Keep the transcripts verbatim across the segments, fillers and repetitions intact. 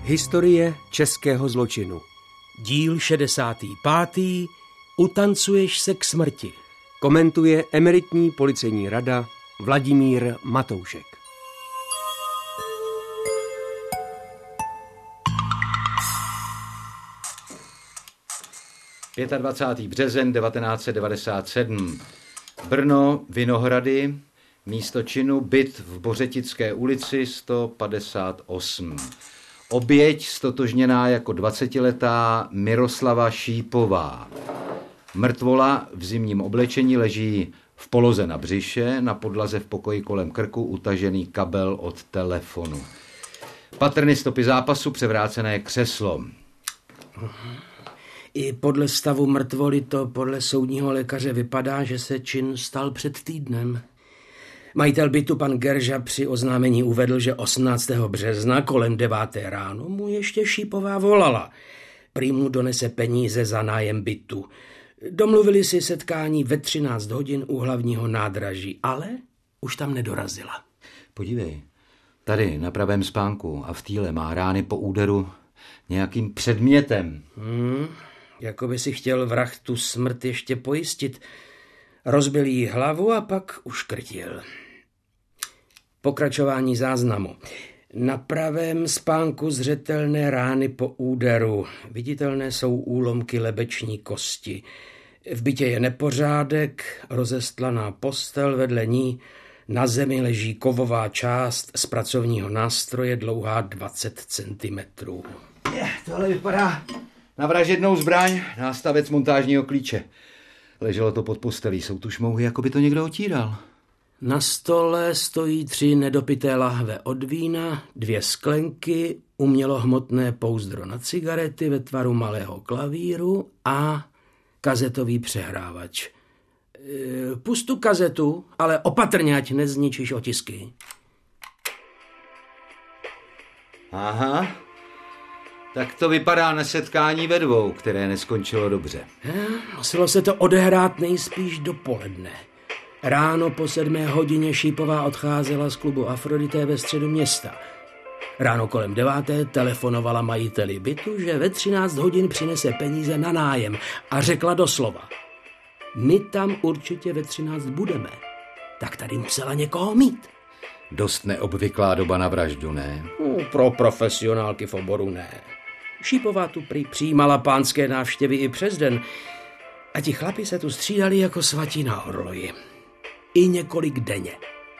Historie českého zločinu. Díl šedesátý pátý. Utancuješ se k smrti. Komentuje emeritní policejní rada Vladimír Matoušek. dvacátého pátého březen devatenáct set devadesát sedm. Brno, Vinohrady, místo činu byt v Bořetické ulici sto padesát osm. Oběť stotožněná jako dvacetiletá Miroslava Šípová. Mrtvola v zimním oblečení leží v poloze na břiše, na podlaze v pokoji kolem krku utažený kabel od telefonu. Patrny stopy zápasu, převrácené křeslo. I podle stavu mrtvoly to podle soudního lékaře vypadá, že se čin stal před týdnem. Majitel bytu pan Gerža při oznámení uvedl, že osmnáctého března kolem deváté ráno mu ještě Šípová volala. Prý mu donese peníze za nájem bytu. Domluvili si setkání ve třináct hodin u hlavního nádraží, ale už tam nedorazila. Podívej, tady na pravém spánku a v týle má rány po úderu nějakým předmětem. Hmm, jako by si chtěl vrah tu smrt ještě pojistit. Rozbil jí hlavu a pak uškrtil. Pokračování záznamu. Na pravém spánku zřetelné rány po úderu. Viditelné jsou úlomky lebeční kosti. V bytě je nepořádek, rozestlaná postel, vedle ní na zemi leží kovová část z pracovního nástroje dlouhá dvacet centimetrů. Je, tohle vypadá na vražednou zbraň, nástavec montážního klíče. Leželo to pod postelí, jsou tu šmouhy, jako by to někdo otíral. Na stole stojí tři nedopité lahve od vína, dvě sklenky, umělohmotné pouzdro na cigarety ve tvaru malého klavíru a kazetový přehrávač. E, pustu kazetu, ale opatrně, ať nezničíš otisky. Aha, tak to vypadá na setkání ve dvou, které neskončilo dobře. E, muselo se to odehrát nejspíš dopoledne. Ráno po sedmé hodině Šípová odcházela z klubu Afrodité ve středu města. Ráno kolem deváté telefonovala majiteli bytu, že ve třináct hodin přinese peníze na nájem a řekla doslova: my tam určitě ve třináct budeme. Tak tady musela někoho mít. Dost neobvyklá doba na vraždu, ne? No, pro profesionálky v oboru ne. Šípová tu prý přijímala pánské návštěvy i přes den a ti chlapi se tu střídali jako svatí na orloji. I několik denně.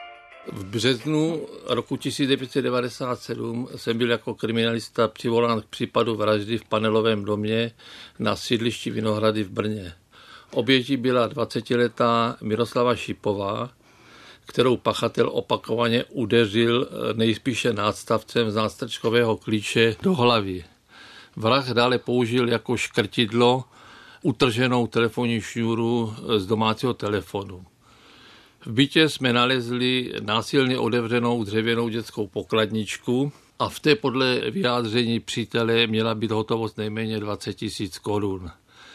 V březnu roku tisíc devět set devadesát sedm jsem byl jako kriminalista přivolán k případu vraždy v panelovém domě na sídlišti Vinohrady v Brně. Obětí byla dvacetiletá Miroslava Šípová, kterou pachatel opakovaně udeřil nejspíše nástavcem z nástrčkového klíče do hlavy. Vrah dále použil jako škrtidlo utrženou telefonní šňůru z domácího telefonu. V bytě jsme nalezli násilně otevřenou dřevěnou dětskou pokladničku a v té podle vyjádření přítele měla být hotovost nejméně dvacet tisíc korun.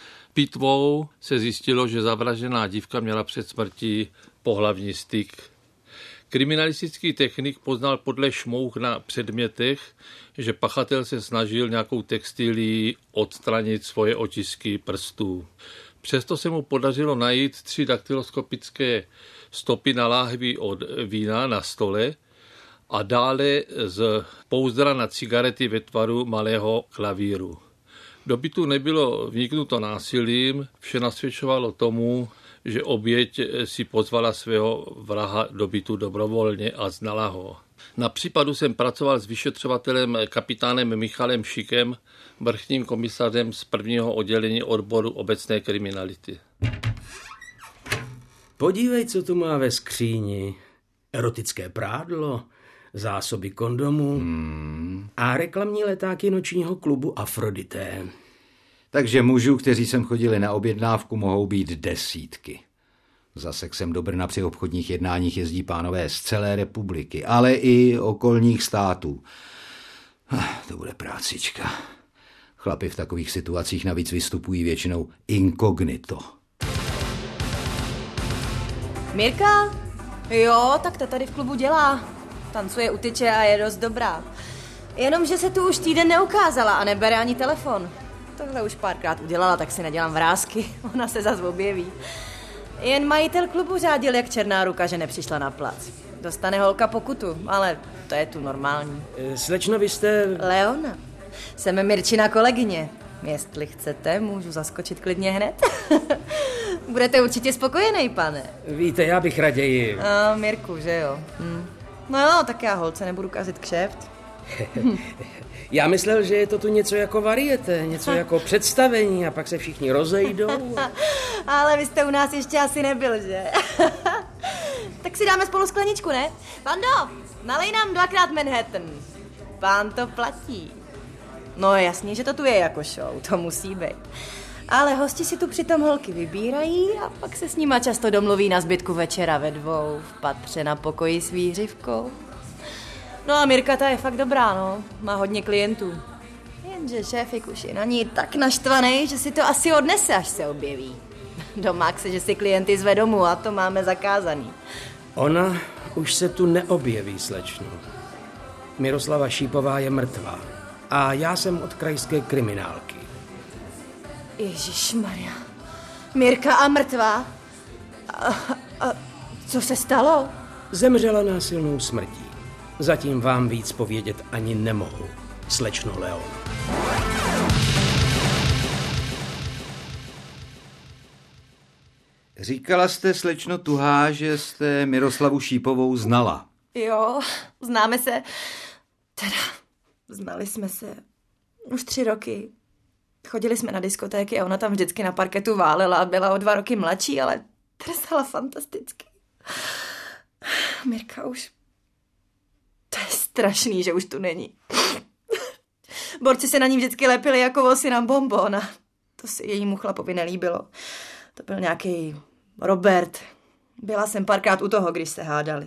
Pitvou se zjistilo, že zavražená dívka měla před smrtí pohlavní styk. Kriminalistický technik poznal podle šmouch na předmětech, že pachatel se snažil nějakou textilí odstranit svoje otisky prstů. Přesto se mu podařilo najít tři daktyloskopické stopy na láhvi od vína na stole a dále z pouzdra na cigarety ve tvaru malého klavíru. Do bytu nebylo vniknuto násilím, vše nasvědčovalo tomu, že oběť si pozvala svého vraha do bytu dobrovolně a znala ho. Na případu jsem pracoval s vyšetřovatelem kapitánem Michalem Šikem, vrchním komisařem z prvního oddělení odboru obecné kriminality. Podívej, co tu má ve skříni. Erotické prádlo, zásoby kondomů hmm. a reklamní letáky nočního klubu Afrodité. Takže mužů, kteří sem chodili na objednávku, mohou být desítky. Za sexem do Brna při obchodních jednáních jezdí pánové z celé republiky, ale i okolních států. To bude prácička. Chlapi v takových situacích navíc vystupují většinou inkognito. Mirka? Jo, tak ta tady v klubu dělá. Tancuje u tyče a je dost dobrá. Jenomže se tu už týden neukázala a nebere ani telefon. Tohle už párkrát udělala, tak si nedělám vrásky. Ona se zas objeví. Jen majitel klubu řádil jak černá ruka, že nepřišla na plac. Dostane holka pokutu, ale to je tu normální. Slečno, vy jste... Leona. Jsem Mirčina kolegyně. Jestli chcete, můžu zaskočit klidně hned. Budete určitě spokojený, pane. Víte, já bych raději... A, Mirku, že jo. Hm. No jo, tak já holce nebudu kazit kšeft. Já myslel, že je to tu něco jako varieté, něco jako představení a pak se všichni rozejdou. Ale vy jste u nás ještě asi nebyl, že? Tak si dáme spolu skleničku, ne? Pando, nalej nám dvakrát Manhattan. Pán to platí. No jasně, že to tu je jako show, to musí být. Ale hosti si tu přitom holky vybírají a pak se s nima často domluví na zbytku večera ve dvou, v patře na pokoji s výřivkou. No a Mirka ta je fakt dobrá, no. Má hodně klientů. Jenže šéfik už je na ní tak naštvaný, že si to asi odnese, až se objeví. Domák se, že si klienty zve domů a to máme zakázaný. Ona už se tu neobjeví, slečno. Miroslava Šípová je mrtvá. A já jsem od krajské kriminálky. Ježišmarja. Mirka a mrtvá? A, a co se stalo? Zemřela násilnou smrtí. Zatím vám víc povědět ani nemohu, slečno Leono. Říkala jste, slečno Tuhá, že jste Miroslavu Šípovou znala. Jo, známe se. Teda, znali jsme se už tři roky. Chodili jsme na diskotéky a ona tam vždycky na parketu válela a byla o dva roky mladší, ale trsala fantasticky. Mirka už... To je strašný, že už tu není. Borci se na ní vždycky lepili jako vosy na bonbon. To se jejímu chlapovi nelíbilo. To byl nějaký Robert. Byla jsem párkrát u toho, když se hádali.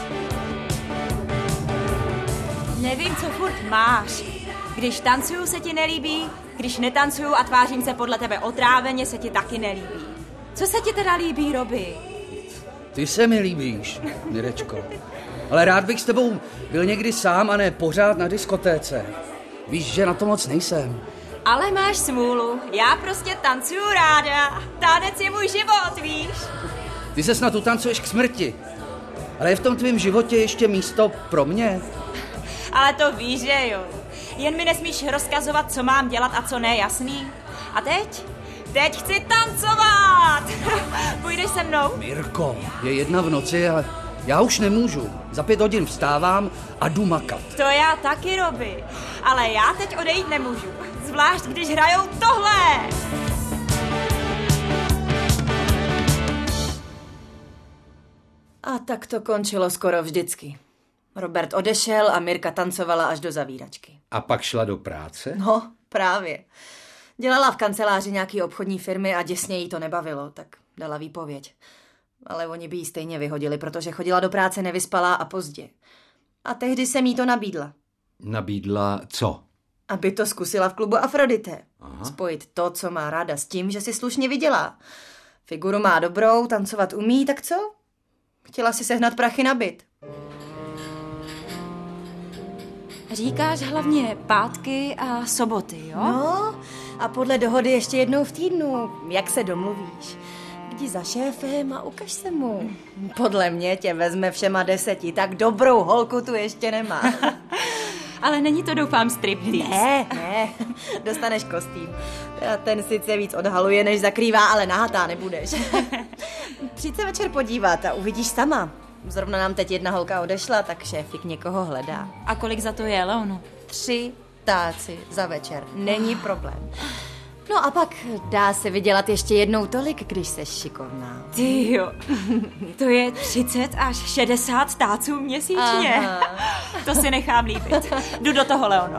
Nevím, co furt máš. Když tancuju, se ti nelíbí, když netancuju a tvářím se podle tebe otráveně, se ti taky nelíbí. Co se ti teda líbí, Robi? Ty se mi líbíš, Mirečko. Ale rád bych s tebou byl někdy sám a ne pořád na diskotéce. Víš, že na to moc nejsem. Ale máš smůlu, já prostě tancuju ráda. Tánec je můj život, víš? Ty se snad utancuješ k smrti. Ale je v tom tvém životě ještě místo pro mě? Ale to víš, že jo. Jen mi nesmíš rozkazovat, co mám dělat a co ne, jasný? A teď? Teď chci tancovat! Půjdeš se mnou? Mirko, je jedna v noci, ale já už nemůžu. Za pět hodin vstávám a jdu makat. To já taky, Robi. Ale já teď odejít nemůžu. Zvlášť, když hrajou tohle! A tak to končilo skoro vždycky. Robert odešel a Mirka tancovala až do zavíračky. A pak šla do práce? No, právě. Dělala v kanceláři nějaký obchodní firmy a děsně jí to nebavilo, tak dala výpověď. Ale oni by jí stejně vyhodili, protože chodila do práce nevyspalá a pozdě. A tehdy jsem jí to nabídla. Nabídla co? Aby to zkusila v klubu Afrodite. Aha. Spojit to, co má ráda, s tím, že si slušně vydělá. Figuru má dobrou, tancovat umí, tak co? Chtěla si sehnat prachy na byt. Říkáš hlavně pátky a soboty, jo? No, a podle dohody ještě jednou v týdnu, jak se domluvíš. Jdi za šéfem a ukaž se mu. Podle mě tě vezme všema deseti, tak dobrou holku tu ještě nemá. Ale není to, doufám, striptease. Ne, ne, dostaneš kostým. Teda ten sice víc odhaluje, než zakrývá, ale nahatá nebudeš. Přijď se večer podívat a uvidíš sama. Zrovna nám teď jedna holka odešla, tak šéfik někoho hledá. A kolik za to je, Leonu? Tři táci za večer, není problém. No a pak dá se vydělat ještě jednou tolik, když seš šikovná. Ty jo, to je třicet až šedesát táců měsíčně. Aha. To si nechám líbit. Jdu do toho, Leono.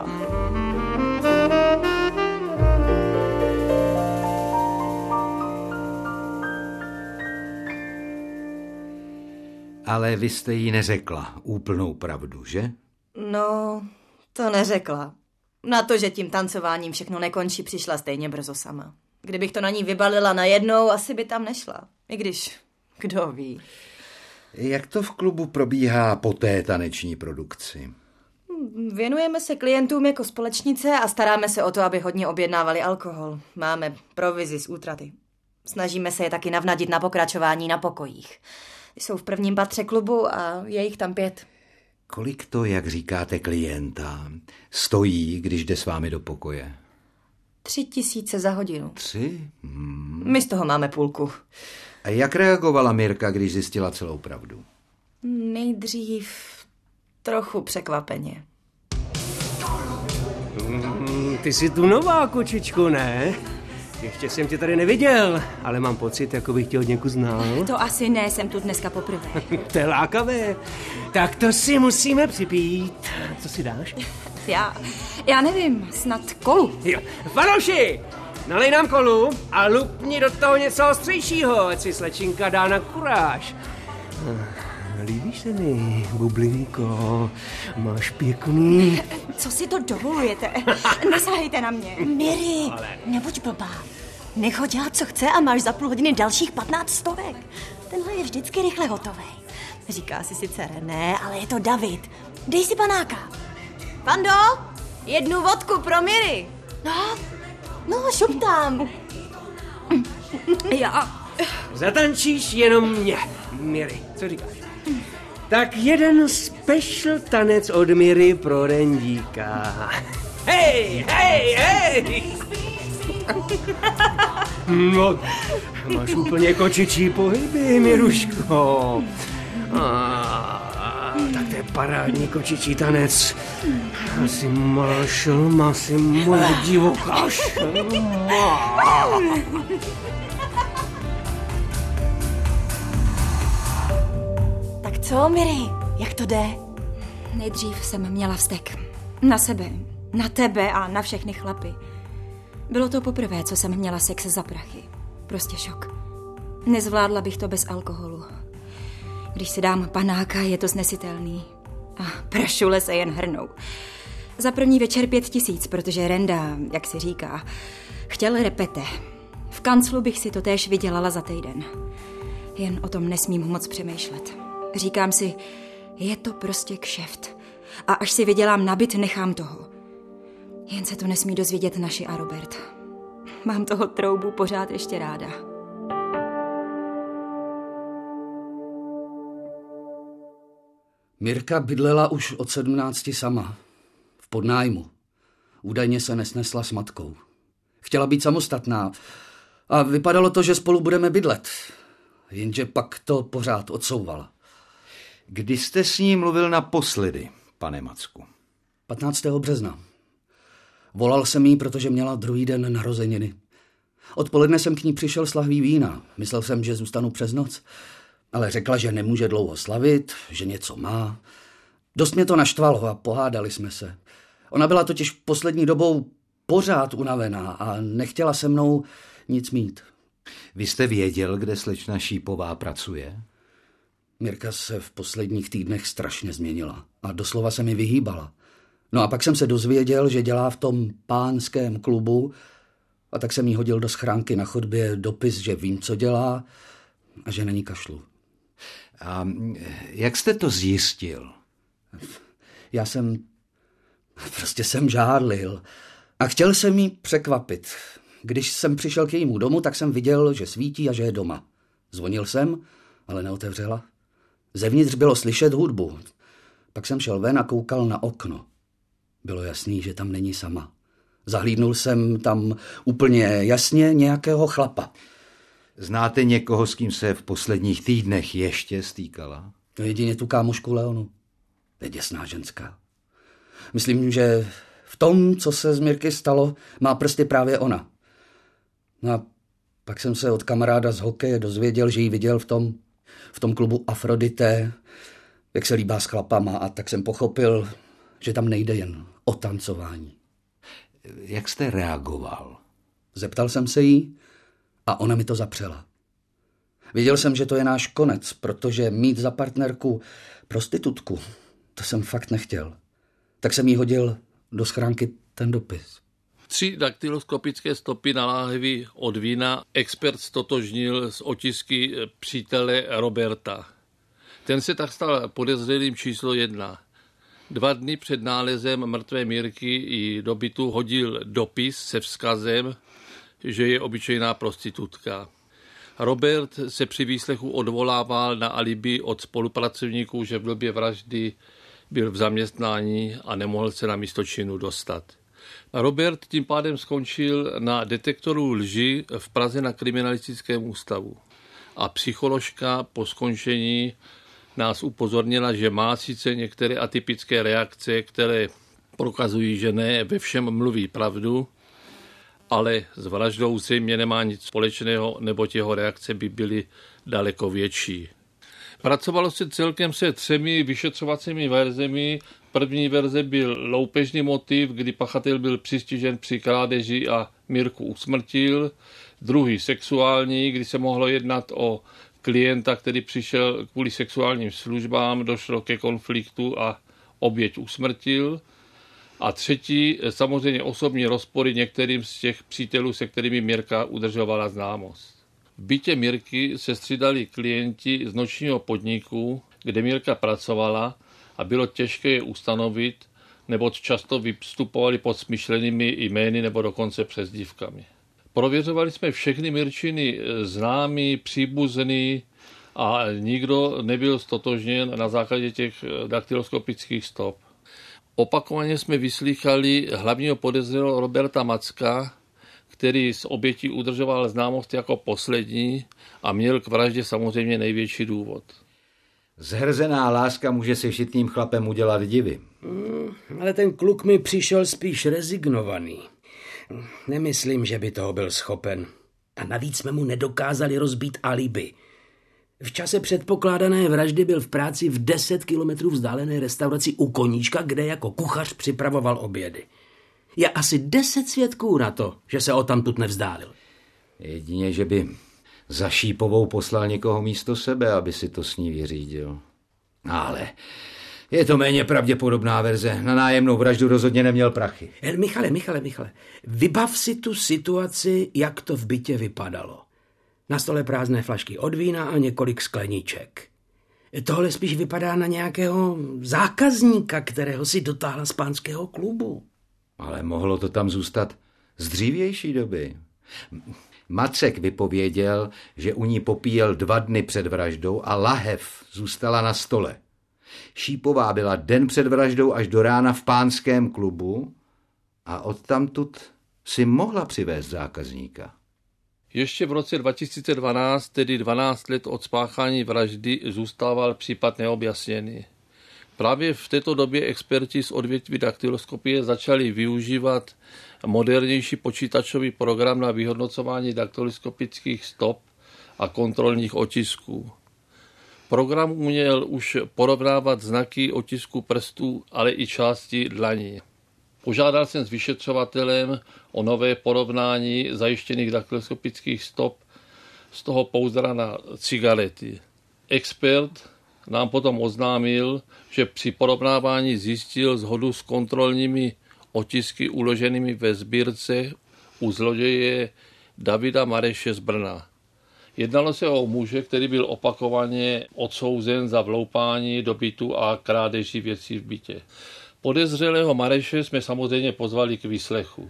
Ale vy jste jí neřekla úplnou pravdu, že? No, to neřekla. Na to, že tím tancováním všechno nekončí, přišla stejně brzo sama. Kdybych to na ní vybalila najednou, asi by tam nešla. I když, kdo ví. Jak to v klubu probíhá po té taneční produkci? Věnujeme se klientům jako společnice a staráme se o to, aby hodně objednávali alkohol. Máme provizi z útraty. Snažíme se je taky navnadit na pokračování na pokojích. Jsou v prvním patře klubu a je jich tam pět. Kolik to, jak říkáte, klienta stojí, když jde s vámi do pokoje? Tři tisíce za hodinu. Tři? Hmm. My z toho máme půlku. A jak reagovala Mirka, když zjistila celou pravdu? Nejdřív trochu překvapeně. Mm, ty jsi tu nová, kočičku, ne? Ještě jsem tě tady neviděl, ale mám pocit, jako bych tě od někud znal. To asi ne, jsem tu dneska poprvé. To je lákavé. Tak to si musíme připít. Co si dáš? Já, já nevím, snad kolu. Jo. Fanoši, nalej nám kolu a lupni do toho něco ostřejšího, ať si slečinka dá na kuráž. Líbíš se mi, bublinko, máš pěkný... Co si to dovolujete? Nesahejte na mě. Miri, Ale... nebuď blbá. Nech ho dělat, co chce a máš za půl hodiny dalších patnáct stovek. Tenhle je vždycky rychle hotový. Říká si sice René, ale je to David. Dej si panáka. Pando, jednu vodku pro Miri. No, no, šup tam. Já... Zatančíš jenom mě, Miri. Co říkáš? Tak jeden special tanec od Miry pro Rendíka. Hej, hej, hej! No, máš úplně kočičí pohyby, Miruško. A, tak to je parádní kočičí tanec. Asi malá šelma, asi moje divoká šelma. Co, Miri? Jak to jde? Nejdřív jsem měla vztek. Na sebe, na tebe a na všechny chlapy. Bylo to poprvé, co jsem měla sex za prachy. Prostě šok. Nezvládla bych to bez alkoholu. Když si dám panáka, je to snesitelný. A prašule se jen hrnou. Za první večer pět tisíc, protože Renda, jak si říká, chtěl repete. V kanclu bych si to též vydělala za týden. Jen o tom nesmím moc přemýšlet. Říkám si, je to prostě kšeft. A až si vydělám na byt, nechám toho. Jen se to nesmí dozvědět naši a Robert. Mám toho troubu pořád ještě ráda. Mirka bydlela už od sedmnácti sama. V podnájmu. Údajně se nesnesla s matkou. Chtěla být samostatná. A vypadalo to, že spolu budeme bydlet. Jenže pak to pořád odsouvala. Kdy jste s ní mluvil naposledy, pane Macku? patnáctého března. Volal jsem jí, protože měla druhý den narozeniny. Odpoledne jsem k ní přišel s lahví vína. Myslel jsem, že zůstanu přes noc. Ale řekla, že nemůže dlouho slavit, že něco má. Dost mě to naštvalo a pohádali jsme se. Ona byla totiž poslední dobou pořád unavená a nechtěla se mnou nic mít. Vy jste věděl, kde slečna Šípová pracuje? Mirka se v posledních týdnech strašně změnila a doslova se mi vyhýbala. No a pak jsem se dozvěděl, že dělá v tom pánském klubu a tak jsem jí hodil do schránky na chodbě dopis, že vím, co dělá a že není kašlu. A jak jste to zjistil? Já jsem... Prostě jsem žádlil a chtěl jsem jí překvapit. Když jsem přišel k jejímu domu, tak jsem viděl, že svítí a že je doma. Zvonil jsem, ale neotevřela. Zevnitř bylo slyšet hudbu. Pak jsem šel ven a koukal na okno. Bylo jasný, že tam není sama. Zahlídnul jsem tam úplně jasně nějakého chlapa. Znáte někoho, s kým se v posledních týdnech ještě stýkala? Jedině tu kámošku Leonu. Je děsná ženská. Myslím, že v tom, co se z Mirky stalo, má prsty právě ona. No a pak jsem se od kamaráda z hokeje dozvěděl, že ji viděl v tom, v tom klubu Afrodité, jak se líbá s chlapama, a tak jsem pochopil, že tam nejde jen o tancování. Jak jste reagoval? Zeptal jsem se jí a ona mi to zapřela. Věděl jsem, že to je náš konec, protože mít za partnerku prostitutku, to jsem fakt nechtěl. Tak jsem jí hodil do schránky ten dopis. Tři daktyloskopické stopy na láhvi od vína expert stotožnil s otisky přítele Roberta. Ten se tak stal podezřelým číslo jedna. Dva dny před nálezem mrtvé Mirky i do bytu hodil dopis se vzkazem, že je obyčejná prostitutka. Robert se při výslechu odvolával na alibi od spolupracovníků, že v době vraždy byl v zaměstnání a nemohl se na místo činu dostat. Robert tím pádem skončil na detektoru lži v Praze na kriminalistickém ústavu. A psycholožka po skončení nás upozornila, že má sice některé atypické reakce, které prokazují, že ne ve všem mluví pravdu, ale s vraždou zřejmě nemá nic společného, neboť jeho reakce by byly daleko větší. Pracovalo se celkem se třemi vyšetřovacími verzemi. První verze byl loupežný motiv, kdy pachatel byl přistižen při krádeži a Mirku usmrtil. Druhý sexuální, kdy se mohlo jednat o klienta, který přišel kvůli sexuálním službám, došlo ke konfliktu a oběť usmrtil. A třetí, samozřejmě osobní rozpory některým z těch přítelů, se kterými Mirka udržovala známost. V bytě Mirky se střídali klienti z nočního podniku, kde Mirka pracovala a bylo těžké je ustanovit, neboť často vystupovali pod smyšlenými jmény nebo dokonce přezdívkami. Prověřovali jsme všechny Mirčiny známí, příbuzný a nikdo nebyl ztotožněn na základě těch daktyloskopických stop. Opakovaně jsme vyslýchali hlavního podezřelého Roberta Macka, který z obětí udržoval známost jako poslední a měl k vraždě samozřejmě největší důvod. Zhrzená láska může se šitným chlapem udělat divy. Mm, ale ten kluk mi přišel spíš rezignovaný. Nemyslím, že by toho byl schopen. A navíc jsme mu nedokázali rozbít alibi. V čase předpokládané vraždy byl v práci v deset kilometrů vzdálené restauraci u Koníčka, kde jako kuchař připravoval obědy. Je asi deset svědků na to, že se odtamtud nevzdálil. Jedině, že by za Šípovou poslal někoho místo sebe, aby si to s ní vyřídil. Ale je to méně pravděpodobná verze. Na nájemnou vraždu rozhodně neměl prachy. El, Michale, Michale, Michale, vybav si tu situaci, jak to v bytě vypadalo. Na stole prázdné flašky od vína a několik skleníček. Tohle spíš vypadá na nějakého zákazníka, kterého si dotáhla z pánského klubu. Ale mohlo to tam zůstat z dřívější doby. Macek vypověděl, že u ní popíjel dva dny před vraždou a lahev zůstala na stole. Šípová byla den před vraždou až do rána v pánském klubu a odtamtud si mohla přivést zákazníka. Ještě v roce dva tisíce dvanáct, tedy dvanáct let od spáchání vraždy, zůstával případ neobjasněný. Právě v této době experti z odvětví daktyloskopie začali využívat modernější počítačový program na vyhodnocování daktyloskopických stop a kontrolních otisků. Program uměl už porovnávat znaky otisků prstů, ale i části dlaní. Požádal jsem s vyšetřovatelem o nové porovnání zajištěných daktyloskopických stop z toho pouzdra na cigarety. Expert nám potom oznámil, že při porovnávání zjistil shodu s kontrolními otisky uloženými ve sbírce u zloděje Davida Mareše z Brna. Jednalo se o muže, který byl opakovaně odsouzen za vloupání do bytu a krádeží věcí v bytě. Podezřelého Mareše jsme samozřejmě pozvali k výslechu.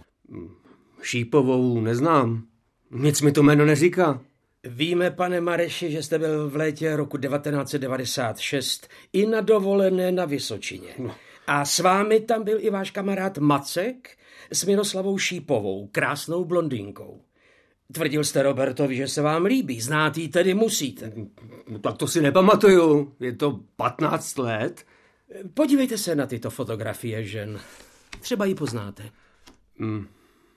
Šípovou neznám. Nic mi to jméno neříká. Víme, pane Mareši, že jste byl v létě roku devatenáct set devadesát šest i na dovolené na Vysočině. No. A s vámi tam byl i váš kamarád Macek s Miroslavou Šípovou, krásnou blondýnkou. Tvrdil jste Robertovi, že se vám líbí, znát ji tedy musíte. No, tak to si nepamatuju, je to patnáct let. Podívejte se na tyto fotografie žen. Třeba ji poznáte. Hmm.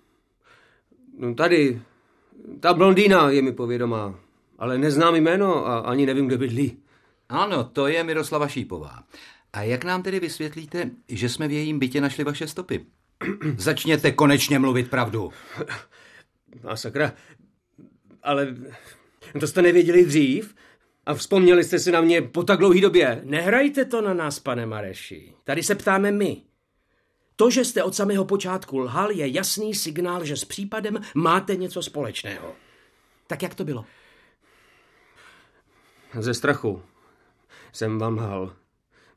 No tady, ta blondýna je mi povědomá, ale neznám jméno a ani nevím, kde bydlí. Ano, to je Miroslava Šípová. A jak nám tedy vysvětlíte, že jsme v jejím bytě našli vaše stopy? Začněte konečně mluvit pravdu. A sakra, ale to jste nevěděli dřív? A vzpomněli jste si na mě po tak dlouhé době? Nehrajte to na nás, pane Mareši. Tady se ptáme my. To, že jste od samého počátku lhal, je jasný signál, že s případem máte něco společného. Tak jak to bylo? Ze strachu jsem vám lhal.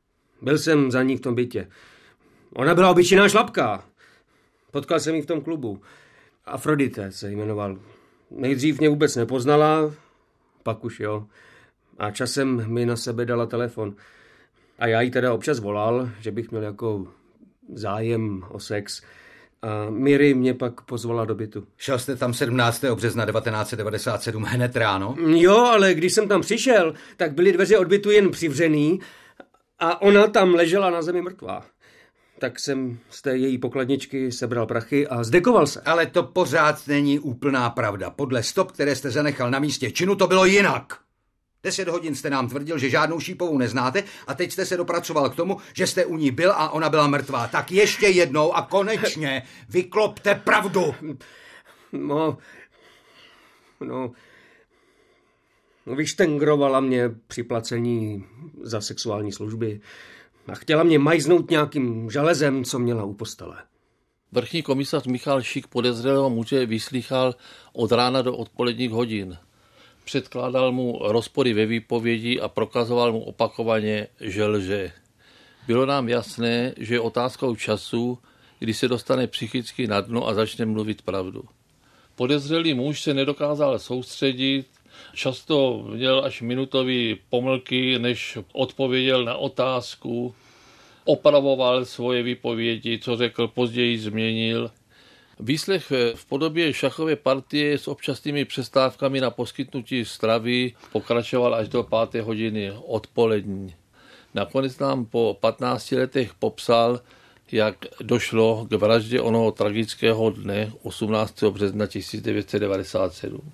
Byl jsem za ní v tom bytě. Ona byla obyčejná šlapka. Potkal jsem ji v tom klubu. Afrodite se jmenoval. Nejdřív mě vůbec nepoznala, pak už jo. A časem mi na sebe dala telefon. A já jí teda občas volal, že bych měl jako zájem o sex. A Miri mě pak pozvala do bytu. Šel jste tam sedmnáctého března devatenáct set devadesát sedm hned ráno? Jo, ale když jsem tam přišel, tak byly dveře od bytu jen přivřený a ona tam ležela na zemi mrtvá. Tak jsem z té její pokladničky sebral prachy a zdekoval se. Ale to pořád není úplná pravda. Podle stop, které jste zanechal na místě činu, to bylo jinak. Deset hodin jste nám tvrdil, že žádnou Šípovou neznáte a teď jste se dopracoval k tomu, že jste u ní byl a ona byla mrtvá. Tak ještě jednou a konečně vyklopte pravdu. No, no, no vyštengrovala mě při placení za sexuální služby a chtěla mě majznout nějakým železem, co měla u postele. Vrchní komisař Michal Šík podezřelého muže vyslýchal od rána do odpoledních hodin. Předkládal mu rozpory ve výpovědi a prokazoval mu opakovaně, že lže. Bylo nám jasné, že je otázkou času, kdy se dostane psychicky na dno a začne mluvit pravdu. Podezřelý muž se nedokázal soustředit, často měl až minutový pomlky, než odpověděl na otázku, opravoval svoje výpovědi, co řekl, později změnil. Výslech v podobě šachové partie s občasnými přestávkami na poskytnutí stravy pokračoval až do páté hodiny odpolední. Nakonec nám po patnácti letech popsal, jak došlo k vraždě onoho tragického dne osmnáctého března tisíc devět set devadesát sedm.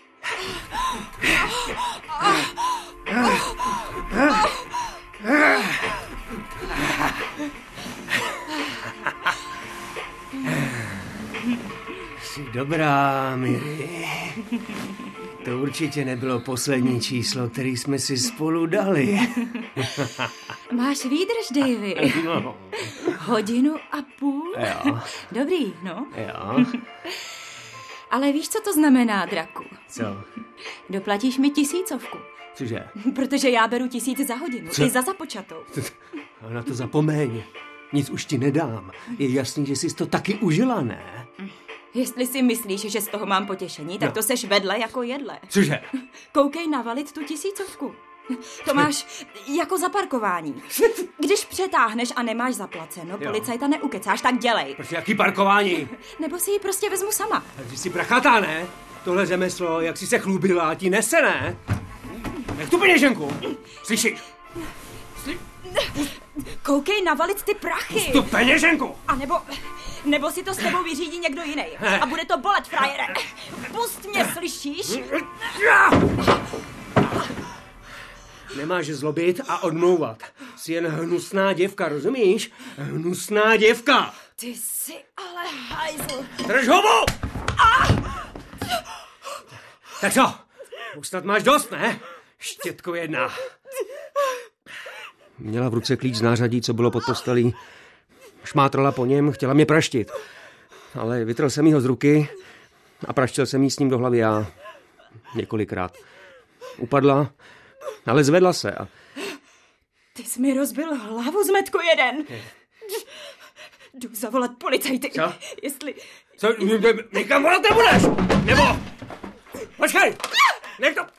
Jsi dobrá, Miri. To určitě nebylo poslední číslo, který jsme si spolu dali. Máš výdrž, Davy. No. Hodinu a půl? Jo. Dobrý, no. Jo. Ale víš, co to znamená, draku? Co? Doplatíš mi tisícovku. Cože? Protože já beru tisíc za hodinu. Co? I za započatou. A na to zapomeň. Nic už ti nedám. Je jasný, že jsi to taky užila, ne? Jestli si myslíš, že z toho mám potěšení, tak no. to seš vedle jako jedle. Cože? Koukej navalit tu tisícovku. To máš jako zaparkování. Když přetáhneš a nemáš zaplaceno, Jo. policajta neukecáš, tak dělej. Prostě jaký parkování? Nebo si ji prostě vezmu sama. Ty jsi prachatá, ne? Tohle řemeslo, jak jsi se chlubila, ti nese, ne? Nech tu peněženku. Slyšíš? Koukej navalit ty prachy. Tu peněženku. A nebo, nebo si to s tebou vyřídí někdo jiný. A bude to bolet, frajere. Pust mě, slyšíš? Nemáš zlobit a odmlouvat. Jsi jen hnusná děvka, rozumíš? Hnusná děvka. Ty jsi ale hajzl. Drž hubu! Tak co? Už snad máš dost, ne? Štětko jedna. Měla v ruce klíč z nářadí, co bylo pod postelí. Šmátrala po něm, chtěla mě praštit. Ale vytrhl jsem jí ho z ruky a praštil jsem jí s ním do hlavy já. Několikrát. Upadla, ale zvedla se a... Ty jsi mi rozbil hlavu, zmetku jeden. Jdu zavolat policajty. Co? Jestli... Co? Nikam volat nebudeš! Nebo... Počkej! Nech to...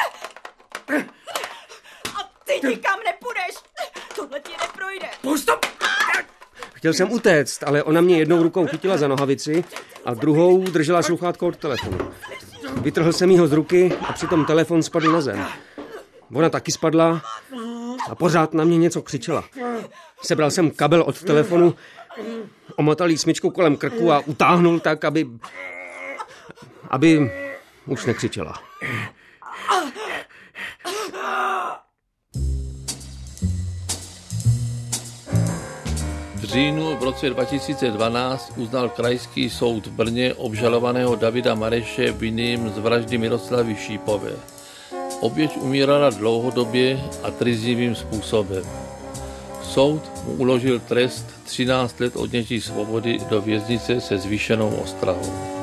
A ty nikam nepůjdeš! Tohle ti neprojde. Pust to! Chtěl jsem utéct, ale ona mě jednou rukou chytila za nohavici a druhou držela sluchátko od telefonu. Vytrhl jsem jí ho z ruky a přitom telefon spadl na zem. Ona taky spadla a pořád na mě něco křičela. Sebral jsem kabel od telefonu, omotal jí smyčkou kolem krku a utáhnul tak, aby... aby už nekřičela. V říjnu v roce dva tisíce dvanáct uznal Krajský soud v Brně obžalovaného Davida Mareše vinným z vraždy Miroslavy Šípové. Oběť umírala dlouhodobě a trýznivým způsobem. Soud mu uložil trest třináct let odnětí svobody do věznice se zvýšenou ostrahou.